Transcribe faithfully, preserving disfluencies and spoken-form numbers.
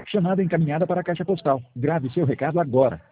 Chamada encaminhada para a caixa postal. Grave seu recado agora.